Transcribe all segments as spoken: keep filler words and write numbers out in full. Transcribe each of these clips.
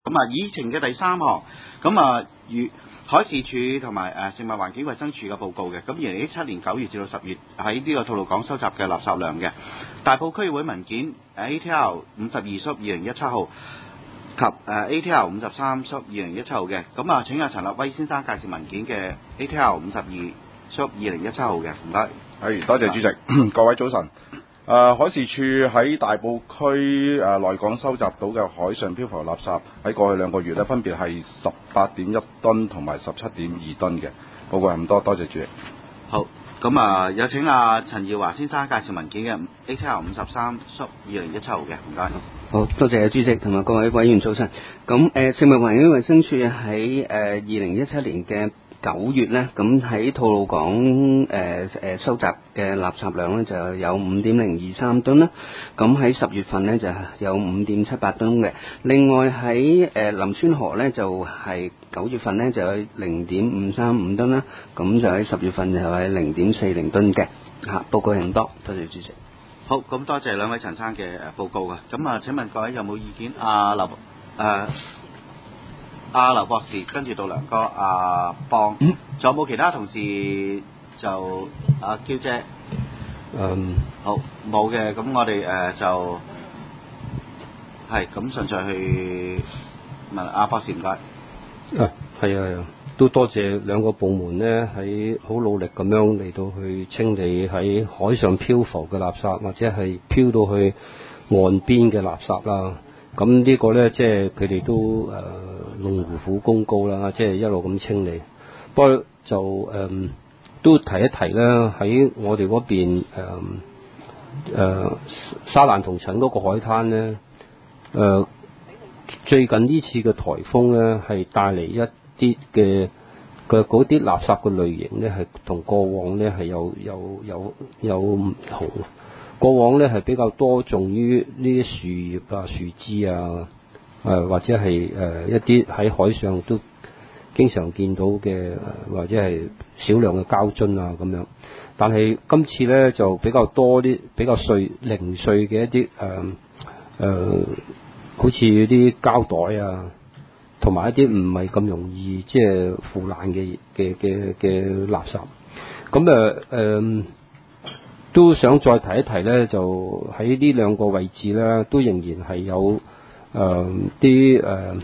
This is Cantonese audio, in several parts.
咁啊，議程嘅第三項，咁啊，如海事處同埋誒食物環境衞生署嘅報告嘅，咁二零一七年九月至到十月喺呢個吐露港收集嘅垃圾量嘅，大埔區議會文件 A T L 五十二 Sub 二零一七號及誒 A T L 五十三 Sub 二零一七號嘅，咁啊請阿陳立威先生介紹文件嘅 A T L 五十二 Sub 二零一七號嘅，唔該。 係，多謝主席，各位早晨。誒、呃、海事處喺大埔區誒內港收集到嘅海上漂浮垃圾喺過去兩個月咧，分別係十八點一噸同埋十七點二噸嘅。報告係咁多，多謝主席。 好，咁啊有請阿陳耀華先生介紹文件嘅 A T L 五十三 Sub 二零一七號嘅，唔該。 好多謝主席同埋各位委員早晨。咁誒食物環境衞生署喺誒二零一七年嘅九月咧，咁喺吐露港誒誒、呃、收集嘅垃圾量咧就有五點零二三噸啦。咁喺十月份咧就有五點七八噸嘅。另外喺誒、呃、林村河咧就係、是、九月份咧就有零點五三五噸啦。咁就喺十月份就係零點四零噸嘅。嚇，報告係咁多，多謝主席。 好，咁多謝兩位陳生嘅誒報告啊。咁啊，請問各位有冇意見？阿劉誒阿劉博士，跟住到梁哥、阿邦，仲有冇其他同事就阿嬌姐？ 嗯， 好，冇嘅，咁我哋誒、呃、就係咁順序去問阿博士，唔該。 啊，係啊係啊，都多謝兩個部門呢，喺好努力咁樣嚟到去清理喺海上漂浮嘅垃圾，或者係漂到去岸邊嘅垃圾啦。咁呢個呢，即係佢哋都誒龍虎虎功高啦，即係一路咁清理。不過就誒、嗯、都提一提啦，喺我哋嗰邊誒、呃、沙蘭同陳嗰個海灘呢，誒、呃、最近呢次嘅颱風呢，係帶嚟一啲嘅嘅嗰啲垃圾嘅類型呢，係同過往呢係有有有有唔同。過往咧係比較多種於呢啲樹葉啊、樹枝啊，誒、呃、或者係誒、呃、一啲喺海上都經常見到嘅，或者係少量嘅膠樽啊咁樣。但係今次咧就比較多啲比較碎零碎嘅一啲誒誒，好似啲膠袋啊，同埋一啲唔係咁容易即係腐爛嘅嘅嘅嘅垃圾。咁誒誒。呃都想再提一提咧，就喺呢兩個位置咧，都仍然係有誒啲誒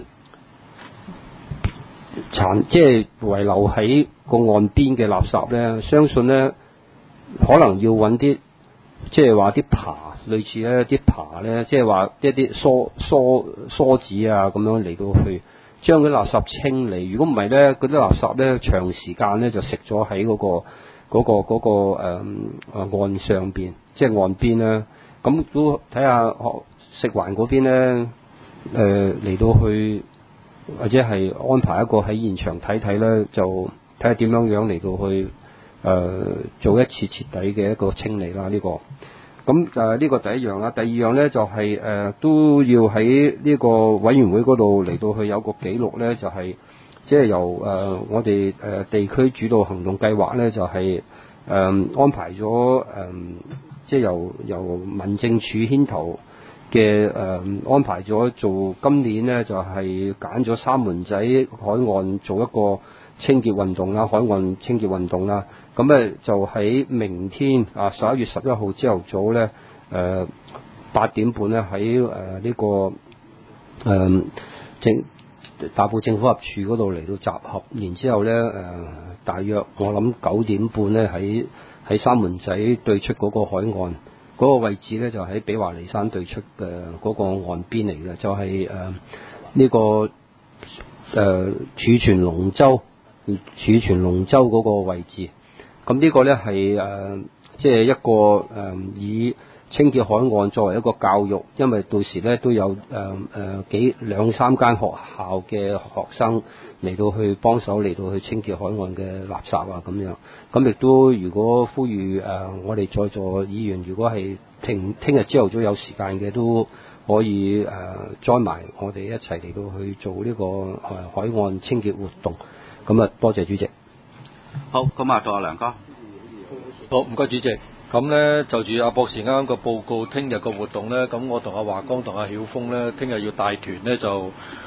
殘，即係遺留喺個岸邊嘅垃圾咧。相信咧，可能要揾啲，即係話啲爬，類似咧啲爬咧，即係話一啲梳梳梳子啊咁樣嚟到去將啲垃圾清理。如果唔係咧，嗰啲垃圾咧長時間咧就食咗喺嗰個。嗰、那個嗰、那個誒、呃、岸上邊，即係岸邊啦。咁都睇下食環嗰邊咧，誒嚟到去或者係安排一個喺現場睇睇咧，就睇下點樣樣嚟到去誒、呃、做一次徹底嘅一個清理啦。呢、這個咁誒呢個第一樣啦。第二樣咧就係、是、誒、呃、都要喺呢個委員會嗰度嚟到去有個記錄咧，就係、是。即係由誒、呃、我哋誒、呃、地區主導行動計劃咧，就係、是、誒、呃、安排咗誒、呃，即係由由民政處牽頭嘅誒、呃、安排咗做今年咧，就係揀咗三門仔海岸做一個清潔運動啦，海岸清潔運動啦。咁咧就喺明天啊十一月十一號朝頭早咧誒八點半咧喺誒呢個誒、呃、政。大埔政府合署嗰度嚟到集合，然之後咧誒、呃，大約我諗九點半咧喺喺三門仔對出嗰個海岸嗰、那個位置咧，就喺比華利山對出嘅嗰個岸邊嚟嘅，就係誒呢個誒、呃、儲存龍舟儲存龍舟嗰個位置。咁呢個咧係誒即係一個誒、呃、以清潔海岸作為一個教育，因為到時咧都有誒誒、呃、幾兩三間學校嘅學生嚟到去幫手嚟到去清潔海岸嘅垃圾啊咁樣。咁亦都如果呼籲誒、呃、我哋在座議員，如果係聽聽日朝頭早有時間嘅，都可以誒 join 埋我哋一齊嚟到去做呢、這個誒、呃、海岸清潔活動。咁啊，多謝主席。 好，咁啊，到阿梁哥。 好，唔該主席。咁咧就住阿博士啱啱個報告，聽日個活動咧，咁我同阿華光同阿曉峰咧，聽日要帶團咧就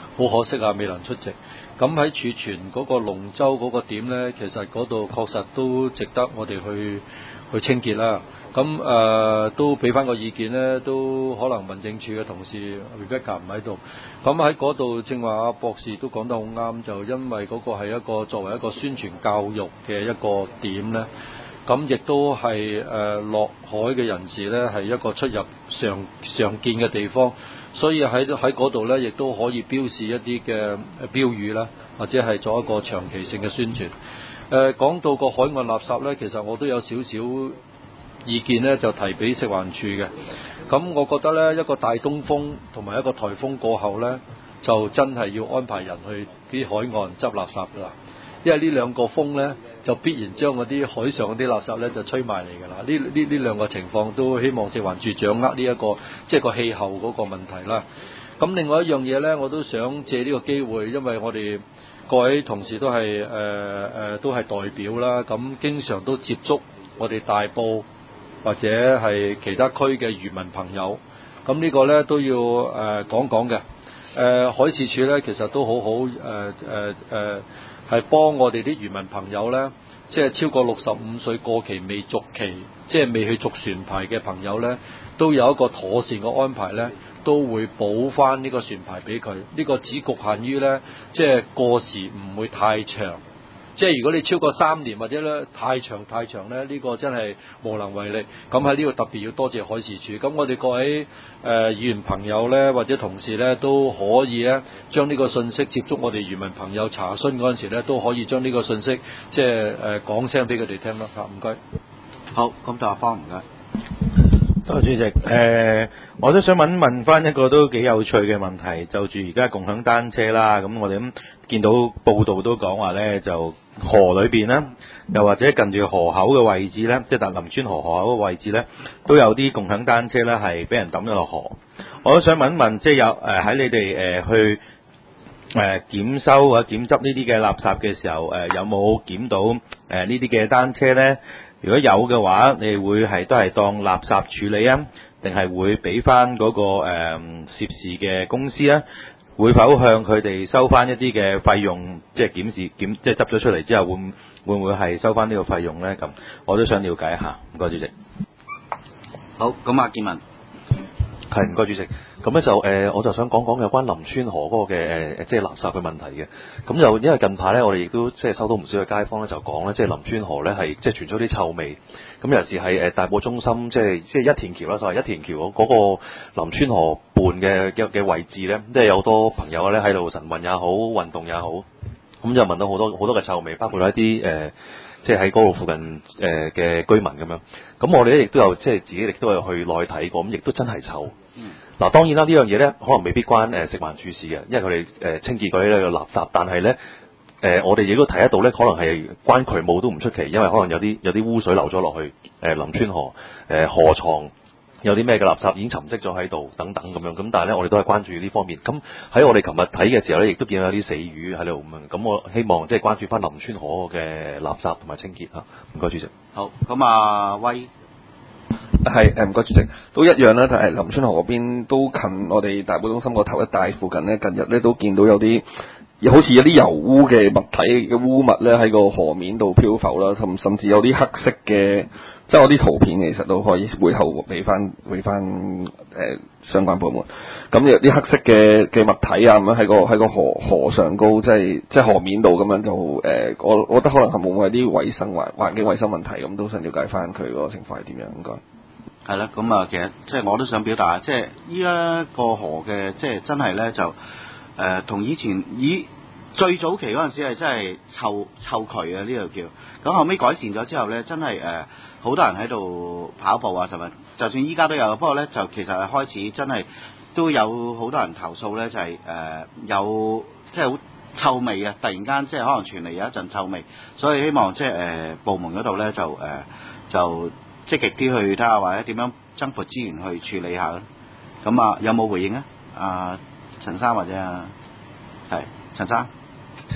好可惜啊，未能出席。咁喺儲存嗰個龍舟嗰個點呢，其實嗰度確實都值得我哋去去清潔啦。咁誒、呃、都俾翻個意見呢，都可能民政處嘅同事 Rebecca 唔喺度。咁喺嗰度正話阿博士都講得好啱，就因為嗰個係一個作為一個宣傳教育嘅一個點呢。咁亦都係誒落海嘅人士呢，係一個出入常常見嘅地方，所以喺喺嗰度呢，亦都可以標示一啲嘅標語啦，或者係做一個長期性嘅宣傳。誒、呃、講到個海岸垃圾呢，其實我都有少少意見呢，就提俾食環署嘅。咁我覺得呢，一個大東風同埋一個颱風過後呢，就真係要安排人去啲海岸執垃圾㗎啦，因為呢兩個風呢，就必然將嗰啲海上嗰啲垃圾咧就吹埋嚟㗎啦。呢呢呢兩個情況都希望食環署掌握呢、這、一個即係個氣候嗰個問題啦。咁另外一樣嘢咧，我都想借呢個機會，因為我哋各位同事都係誒誒都係代表啦，咁經常都接觸我哋大埔或者係其他區嘅漁民朋友。咁呢個咧都要誒、呃、講講嘅。誒、呃、海事處咧其實都好好誒誒誒。呃呃係幫我哋啲漁民朋友呢，即係超過六十五歲過期未續期，即係未去續船牌嘅朋友呢，都有一個妥善嘅安排呢，都會補翻呢個船牌俾佢。呢個只局限於呢，即係過時唔會太長。即係如果你超過三年或者咧太長太長咧，呢、這個真係無能為力。咁喺呢度特別要多謝海事處。咁我哋各位誒、呃、議員朋友咧，或者同事咧，都可以咧將呢個信息接觸我哋漁民朋友查詢嗰陣時咧，都可以將呢個信息即係誒講聲俾佢哋聽啦。嚇，唔該。 好，咁就阿方唔該。 多謝主席。誒、呃，我都想問問翻一個都幾有趣嘅問題，就住而家共享單車啦。咁我哋咁見到報道都講話咧，就河裏邊咧，又或者近住河口嘅位置咧，即係達林村河河口嘅位置咧，都有啲共享單車咧係俾人抌咗落河。我都想問一問，即係有誒喺、呃、你哋誒、呃、去誒、呃、檢收或者檢執呢啲嘅垃圾嘅時候，誒、呃、有冇檢到誒、呃、呢啲嘅單車咧？如果有嘅話，你會係都係當垃圾處理啊，定係會俾翻嗰個誒、呃、涉事嘅公司啊？會否向佢哋收翻一啲嘅費用？即係檢視檢，即係執咗出嚟之後，會會唔會係收翻呢個費用咧？咁我都想了解一下。唔該，主席。 好，咁阿建文。 係，唔該主席。咁咧就誒、呃，我就想講講有關林村河嗰個嘅誒，即係垃圾嘅問題嘅。咁就因為近排咧，我哋亦都即係收到唔少嘅街坊咧，就講咧，即係林村河咧係即係傳出啲臭味。咁尤其是係誒大埔中心，即係即係一田橋啦，就係一田橋嗰個林村河畔嘅嘅嘅位置咧，即係有好多朋友咧喺度晨運也好，運動也好，咁就聞到好多好多嘅臭味，包括一啲誒。呃即係喺嗰度附近誒嘅、呃、居民咁樣，咁我哋咧亦都有即係自己亦都有去內睇過，咁亦都真係臭。嗱、嗯、當然啦，呢樣嘢咧可能未必關誒、呃、食環署事嘅，因為佢哋誒清潔嗰啲咧垃圾，但係咧誒我哋亦都睇得到咧，可能係關渠務都唔出奇，因為可能有啲有啲污水流咗落去誒、呃、林村河誒、呃、河床。有啲咩嘅垃圾已經沉積咗喺度，等等咁樣，咁但係咧，我哋都係關注呢方面。咁喺我哋琴日睇嘅時候咧，亦都見到有啲死魚喺度咁樣。咁我希望即係關注翻林村河嘅垃圾同埋清潔嚇。唔該，主席。 好，咁啊威係誒唔該主席，都一樣啦。但係林村河嗰邊都近我哋大埔中心個頭一帶附近咧，近日咧都見到有啲好似有啲油污嘅物體嘅污物咧喺個河面度漂浮啦，甚甚至有啲黑色嘅。即係我啲圖片其實都可以會後俾翻俾翻誒相關部門。咁有啲黑色嘅嘅物體啊，咁樣喺個喺個河河上高，即係即係河面度咁樣就誒、呃，我我覺得可能係冇冇啲衞生環環境衞生問題，咁都想了解翻佢個情況係點樣應該。 係啦，咁啊，其實即係我都想表達，即係依家個河嘅即係真係咧就誒同、呃、以前以最早期嗰陣時係真係臭臭渠啊呢度叫，咁後尾改善咗之後咧，真係誒。呃好多人喺度跑步啊，係咪？就算依家都有，不過咧就其實係開始真係都有好多人投訴咧，就係、是、誒、呃、有即係好臭味啊！突然間即係可能傳嚟有一陣臭味，所以希望即係誒、呃、部門嗰度咧就誒、呃、就積極啲去睇下，或者點樣增撥資源去處理下咯。咁啊，有冇回應啊？啊，陳生或者啊，係陳生。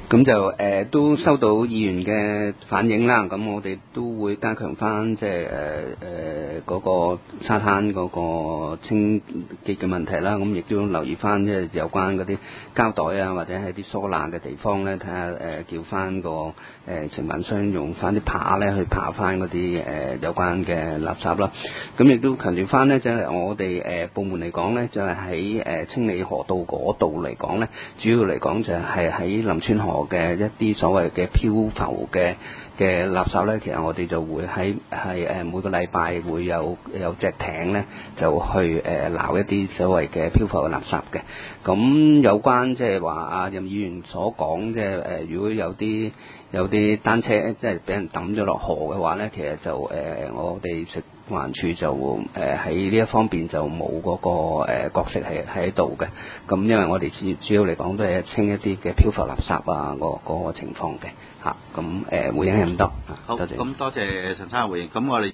咁就誒、呃、都收到議員嘅反映啦，咁我哋都會加強翻即係誒誒嗰個沙灘嗰個清潔嘅問題啦，咁亦都留意翻即係有關嗰啲膠袋啊，或者係啲疏罅嘅地方咧，睇下誒叫翻個誒承辦商用翻啲爬咧去爬翻嗰啲誒有關嘅垃圾啦。咁亦都強調翻咧，就係、是、我哋誒、呃、部門嚟講咧，就係喺誒清理河道嗰度嚟講咧，主要嚟講就係喺林村河嘅一啲所謂嘅漂浮嘅嘅垃圾咧，其實我哋就會喺係誒每個禮拜會有有隻艇咧，就去誒撈、呃、一啲所謂嘅漂浮嘅垃圾嘅。咁有關即係話阿任議員所講，即係誒如果有啲有啲單車即係俾人抌咗落河嘅話咧，其實就誒、呃、我哋食環署就誒喺呢一方面就冇嗰、那個、呃、角色係喺度嘅。咁因為我哋主主要嚟講都係清一啲嘅漂浮垃圾啊，嗰、那個情況嘅嚇。咁誒、呃、回應係咁多。 好， 多謝。 咁多謝陳生嘅回應。咁我哋